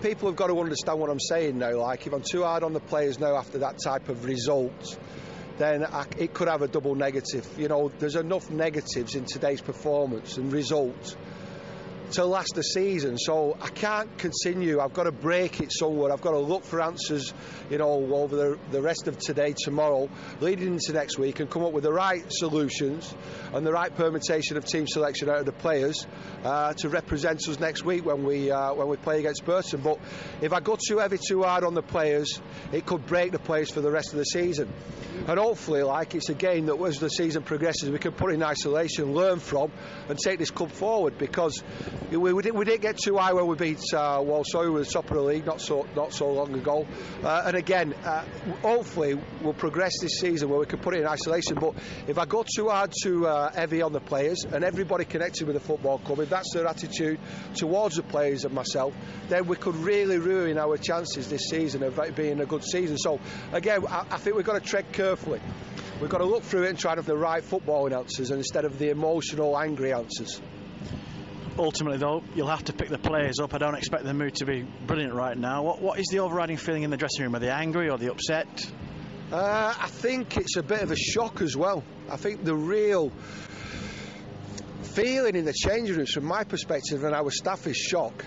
people have got to understand what I'm saying now. Like, if I'm too hard on the players now after that type of result, then it could have a double negative. You know, there's enough negatives in today's performance and result to last the season, so I can't continue. I've got to break it somewhere. I've got to look for answers, you know, over the rest of today, tomorrow, leading into next week, and come up with the right solutions and the right permutation of team selection out of the players to represent us next week when we play against Burton. But if I go too heavy, too hard on the players, it could break the players for the rest of the season. And hopefully, like, it's a game that as the season progresses, we can put in isolation, learn from, and take this club forward, because we didn't get too high when we beat Walsall, who were the top of the league not so long ago. And again, hopefully we'll progress this season where we can put it in isolation. But if I go too hard, too heavy on the players, and everybody connected with the football club, if that's their attitude towards the players and myself, then we could really ruin our chances this season of it being a good season. So again, I think we've got to tread carefully. We've got to look through it and try to have the right footballing answers instead of the emotional, angry answers. Ultimately, though, you'll have to pick the players up. I don't expect the mood to be brilliant right now. What is the overriding feeling in the dressing room? Are they angry or are they upset? I think it's a bit of a shock as well. I think the real feeling in the changing rooms, from my perspective and our staff, is shock.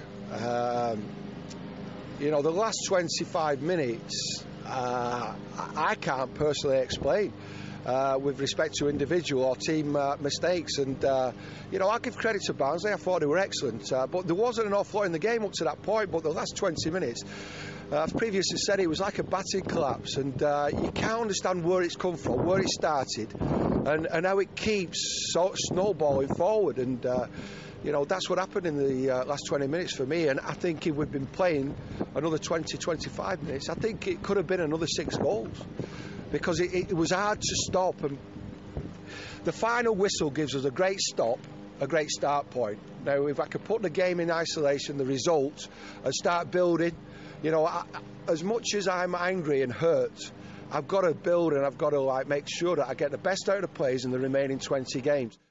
You know, the last 25 minutes, I can't personally explain. With respect to individual or team mistakes, and you know, I give credit to Barnsley. I thought they were excellent, but there wasn't an awful lot in the game up to that point. But the last 20 minutes, I've previously said, it was like a batting collapse, and you can't understand where it's come from, where it started, and how it keeps snowballing forward. And you know, that's what happened in the last 20 minutes for me. And I think if we'd been playing another 20-25 minutes, I think it could have been another 6 goals. Because it was hard to stop, and the final whistle gives us a great stop, a great start point. Now, if I could put the game in isolation, the result, and start building, you know, as much as I'm angry and hurt, I've got to build, and I've got to make sure that I get the best out of the players in the remaining 20 games.